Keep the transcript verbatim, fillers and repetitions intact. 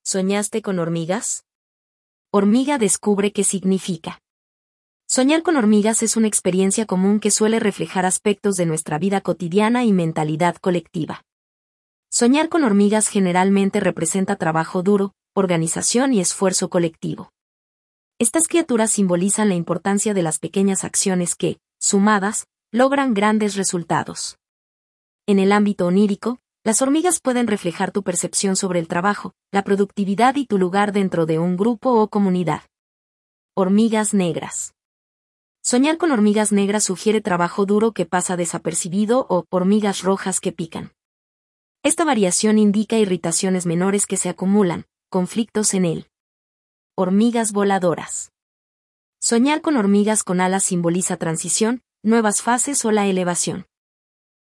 ¿Soñaste con hormigas? Hormiga descubre qué significa. Soñar con hormigas es una experiencia común que suele reflejar aspectos de nuestra vida cotidiana y mentalidad colectiva. Soñar con hormigas generalmente representa trabajo duro, organización y esfuerzo colectivo. Estas criaturas simbolizan la importancia de las pequeñas acciones que, sumadas, logran grandes resultados. En el ámbito onírico, las hormigas pueden reflejar tu percepción sobre el trabajo, la productividad y tu lugar dentro de un grupo o comunidad. Hormigas negras. Soñar con hormigas negras sugiere trabajo duro que pasa desapercibido o hormigas rojas que pican. Esta variación indica irritaciones menores que se acumulan, conflictos en él. Hormigas voladoras. Soñar con hormigas con alas simboliza transición, nuevas fases o la elevación.